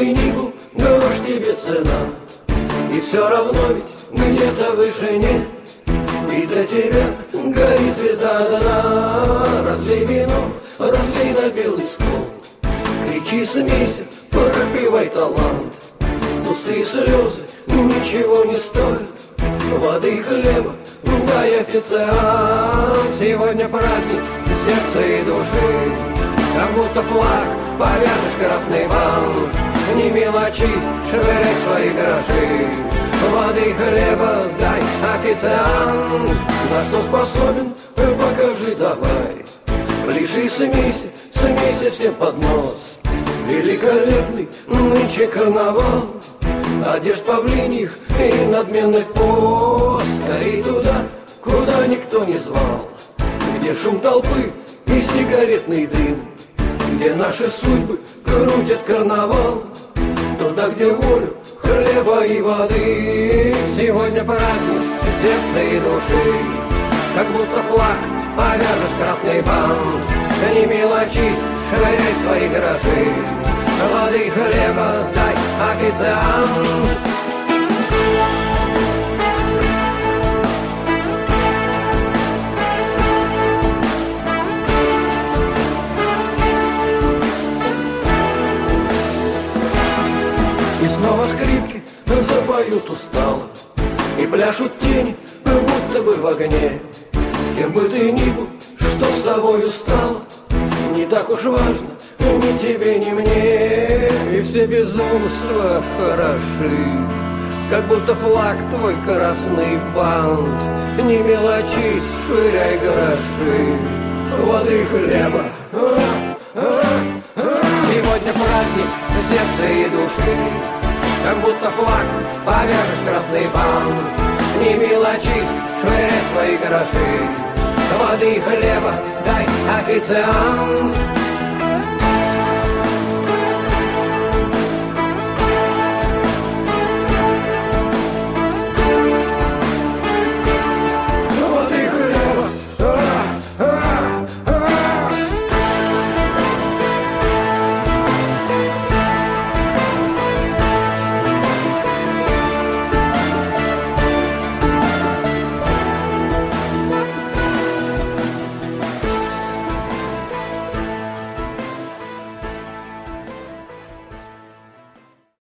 ты ни был, грош тебе цена. И все равно ведь где-то в вышине и для тебя горит звезда одна. Разлей вино, разлей на белый стол, кричи, смейся, пропивай талант. Пустые слезы ничего не стоят, воды и хлеба дай, официант. Сегодня праздник сердца и души, как будто флаг повяжешь красный бант. Не мелочись, швыряй свои гроши, воды и хлеба дай, официант. На что способен, покажи давай, лишь и смейся, смейся всем под нос. Великолепный нынче карнавал, одежд павлиньих и надменный пост. Скорей туда, куда никто не звал, где шум толпы и сигаретный дым, где наши судьбы крутят карнавал. Туда, где волю, хлеба и воды. Сегодня праздник сердца и души, как будто флаг повяжешь красный бант. Не мелочись, швыряй свои гроши, воды и хлеба дай, официант. И снова скрипки запоют устало, и пляшут тени, будто бы в огне. Кем бы ты ни был, что с тобою стало, не так уж важно ни тебе, ни мне. И все безумства хороши, как будто флаг твой красный бант. Не мелочись, швыряй гроши, воды и хлеба. Сегодня праздник сердца и души, как будто флаг повяжешь красный бант. Не мелочись, швыряй свои гроши, воды и хлеба дай, официант.